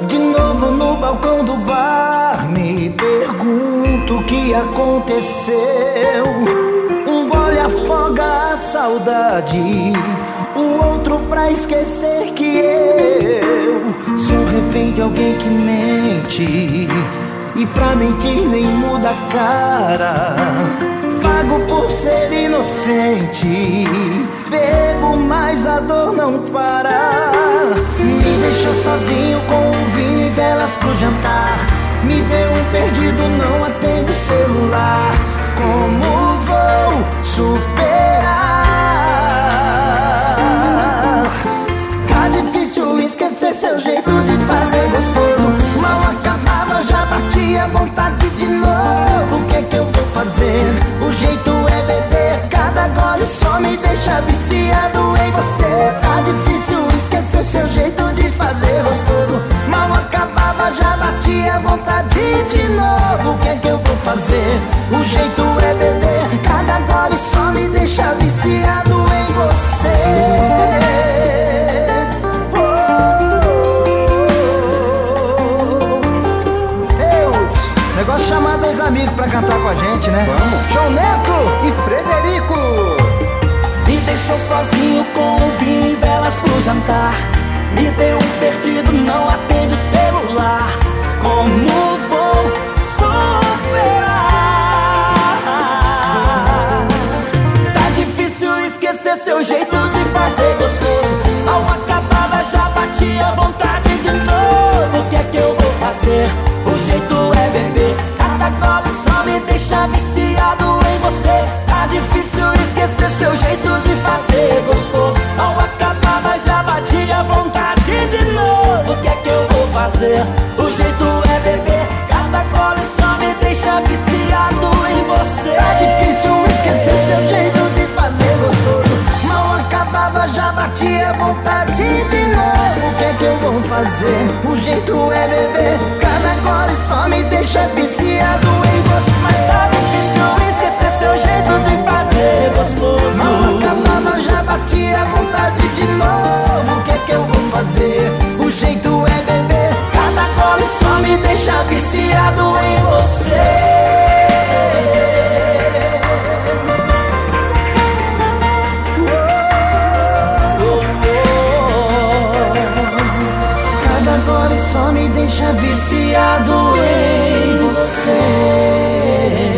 De novo no balcão do bar, me pergunto o que aconteceu. Um gole afoga a saudade, o outro pra esquecer que eu sou refém de alguém que mente, e pra mentir nem muda a cara. Pago por ser inocente, bebo mas a dor não para. Me deixou sozinho com um vinho e velas pro jantar. Me deu um perdido, não atende o celular. Como vou superar? Tá difícil esquecer seu jeito de fazer gostoso. Mal acabava, já batia vontade de novo. O que é que eu vou fazer? O jeito é beber, cada gole só me deixa viciado em você. Tá difícil esquecer seu jeito de fazer gostoso. Mal acabava, já batia vontade de novo. O que é que eu vou fazer? O jeito é beber, cada gole só me deixa viciado em você. Negócio de chamar dois amigos pra cantar com a gente, né? Vamos! João Neto e Frederico. Me deixou sozinho com um vinho e velas pro jantar. Me deu um perdido, não atende o celular. Como vou superar? Tá difícil esquecer seu jeito de fazer gostoso. Mal acabava, já batia vontade de novo. O que é que eu vou fazer? O jeito é beber, cada gole só me deixa viciado em você. Tá difícil esquecer seu jeito de fazer gostoso. Mal acabava, já batia vontade de novo. O que é que eu vou fazer? O jeito é beber, cada gole só me deixa viciado em você. Tá difícil esquecer seu jeito de fazer gostoso. Mal acabava, já batia vontade de novo. O que é que eu vou fazer? O jeito é beber, cada gole só me deixa viciado em você. Mas tá difícil esquecer seu jeito de fazer gostoso. Mal acabava, já batia vontade de novo. O que é que eu vou fazer? O jeito é beber, Cada gole só me deixa viciado em você. cada gole só me deixa viciado em você.